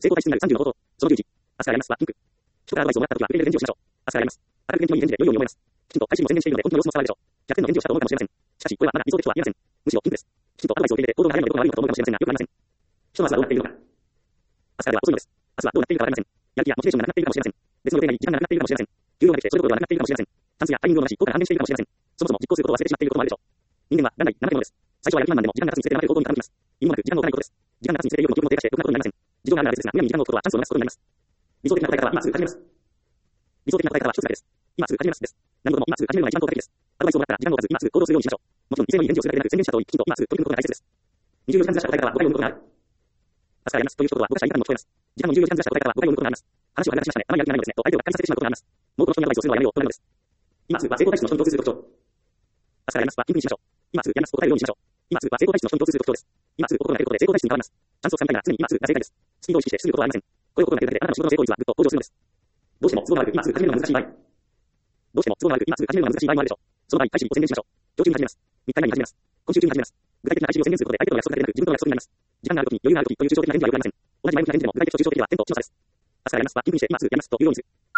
成功体質になる30のこと。その11。明日からやりますはピンク。人からアドバイスをもらった時は、触れる返事をしましょう。明日からやります。明るく元気のいい返事で良いように思います。きちんと配信も宣伝しているので、本当の様子も伝わるでしょう。100点の返事をしたと思うかもしれません。しかし、これはまだ理想的とは言えません。むしろピンクです。きちんとアドバイスを受け入れて、行動が早いので、どこが悪いのかと思うかもしれませんが、よくありません。ひとまずはどうなっているのか。明日からでは遅いのです。明日はどうなっているかわかりません。やる気やモチベーションがなくなっているかもしれません。別の予定が時間がなくなっているかもしれません。給料が来て、それどころではなくなっているかもしれません。チャンスやタイミングを逃し、効果が半減しているかもしれません。そもそも実行することを忘れてしまっていることもあるでしょう。人間は元来怠け者です。最初はやる気満々でも時間が経つにつれて怠ける方向に傾きます。意味もなく時間が置かないことです。時間が経つにつれて良いも気分も低下してろくなことになりません。事情があるなら別ですが、無理に時間を置くことはチャンスを逃すことになります。理想的な答え方は今すぐ始めます。理想的な答え方は一つだけです。今すぐ始めますです。何事も今すぐ始めるのが一番効果的です。アドバイスをもらったら時間を置かず今すぐ行動するようにしましょう。もちろん犠牲のいい返事をするだけでなく宣言した通りきちんと今すぐ取り組むことが大切です。24時間ずらした答え方は誤解を生むことがある。明日からやりますという一言は僕たちは言い方にも聞こえます。時間の24時間ずらした答え方は誤解を生むことがあります。話を長くしましたね。あまりやる気がないのですね。と相手をがっかりさせてしまうことがあります。もうこの人にアドバイスをするのはやめようとなるのです。今すぐは成功体質の人に共通する特徴。明日からやりますはピンクにしましょう。今すぐやりますと答えるようにしましょう。今すぐは成功体質の人に共通する特徴です。今すぐ心がけることで成功体質に変わります。チャンスをつかみたいなら常に今すぐが正解です。スピードを意識してすぐことはありません。こういうことができるだけであなたの仕事の成功率はぐっと向上するのです。どうしても都合が悪く今すぐ始めるのが難しい場合。どうしても都合が悪く今すぐ始めるのが難しい場合もあるでしょう。その場合、開始日を宣言しましょう。今日中に始めます。3日以内に始めます。今週中に始めます。具体的な開始日を宣言することで相手との約束だけでなく自分との約束になります。時間があるときに余裕があるときという抽象的な返事はよくありません。同じ前向きな返事でも具体的と抽象的では点と一緒の差です。明日からやりますはピンクにして今すぐやりますというようにする。